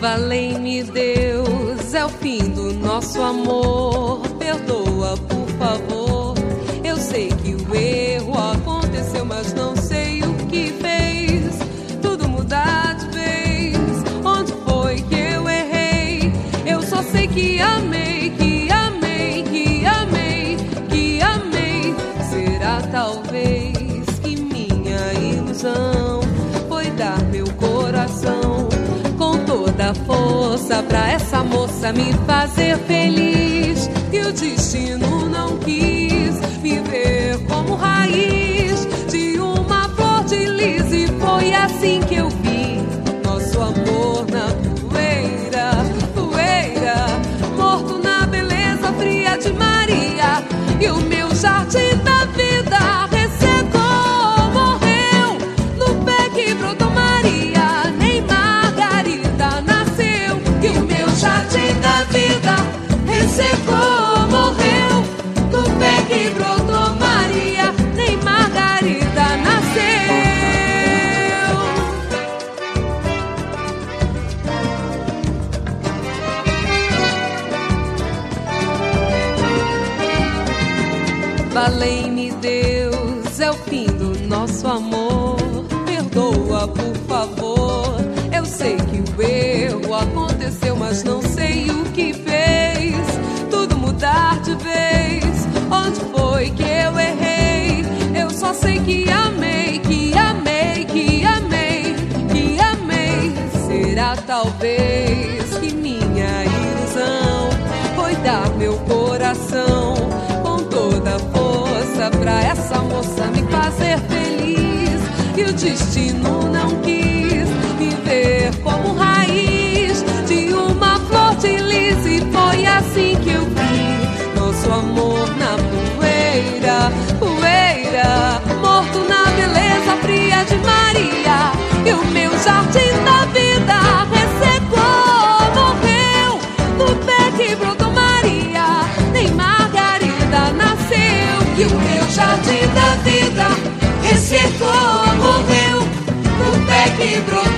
Valei-me Deus, é o fim do nosso amor. Perdoa, por favor. Eu sei que o erro aconteceu, mas não sei o que fez tudo mudar de vez. Onde foi que eu errei? Eu só sei que amei, que amei, que amei, que amei. Será talvez que minha ilusão foi dar meu coração com toda a força pra essa moça me fazer feliz. E o destino não quis me ver como raiz de uma flor de lis. E foi assim que eu vi nosso amor na poeira, poeira, morto na beleza fria de Maria. E o meu jardim da vida ressecou, morreu no pé que brotou Maria. Nem Margarida nasceu. E o meu jardim da vida ressecou, morreu no pé que brotou Maria. Nem Margarida nasceu. Valei-me Deus, é o fim do nosso amor. Perdoa, por favor. Eu sei que o erro aconteceu, mas não sei o que fez tudo mudar de vez. Onde foi que eu errei? Eu só sei que amei, que amei, que amei, que amei. Será talvez que minha ilusão foi dar meu coração com toda a força pra essa moça me fazer feliz. E o destino não quis me ver como raiz de uma flor de lis. E foi assim que eu vi nosso amor na poeira, poeira, morto na beleza fria de Maria. E o meu jardim da vida ressecou, morreu no pé que brotou Maria. Nem Margarida nasceu. E o meu jardim da vida ressecou, morreu no pé que brotou